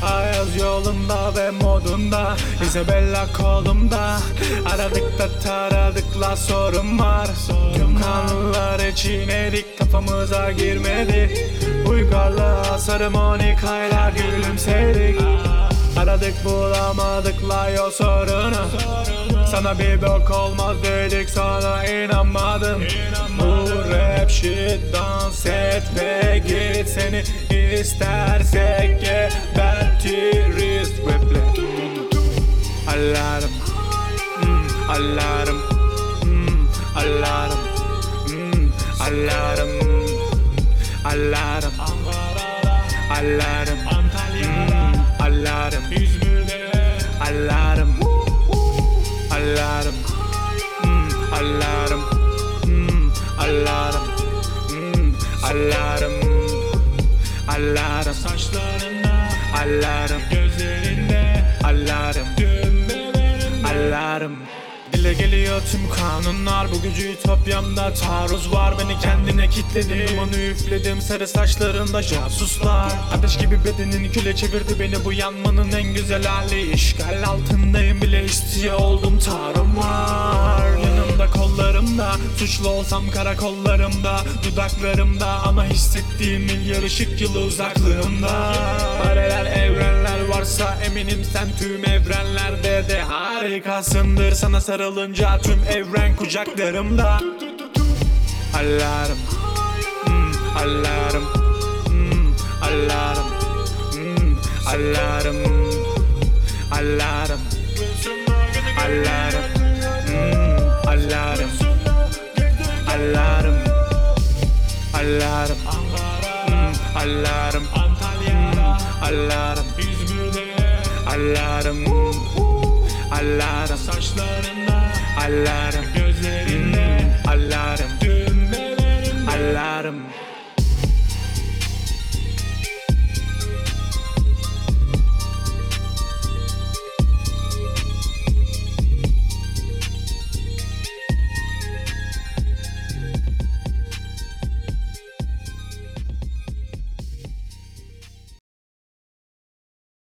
Ayaz yolunda ve modunda, Isabella kolumda. Aradık da taradık la sorun var. Tüm kanunları çiğnedik, kafamıza girmedi. Uygarlığa sermonikayla gülümsedik. Aradık bulamadık la yol sorunu. Sana bir bok olmaz dedik, sana inanmadım. Bu rap shit, dans et ve git. Seni istersek gebertiriz raple. Alarm, alarm, alarm, alarm, alarm, alarm, alarm, İzmir'de alarm, alarm, alarm, alarm, alarm, alarm, saçlarında alarm, gözlerinde alarm, düğmelerinde alarm. Dile geliyor tüm kanunlar, bu gücü ütopyamda taarruz var. Beni kendine kilitledim, dumanı üfledim, sarı saçlarında casuslar. Ateş gibi bedenini küle çevirdi beni, bu yanmanın en güzel hali. İşgal altındayım bile istiyor oldum, tarım var yanımda kollarımda. Suçlu olsam karakollarımda, dudaklarımda, ama hissettiğim milyar ışık yılı uzaklığımda. Paralel evrenler varsa eminim sen tüm evrenlerde de harikasındır. Sana sarılınca tüm evren kucaklarımda. Alarm, alarm, alarm, alarm, alarm, alarm, alarm, alarm, alarm, alarm, Antalya'da alarm, İzmir'de alarm, alarm, saçlarında alarm, gözlerinde alarm, düğmelerinde alarm.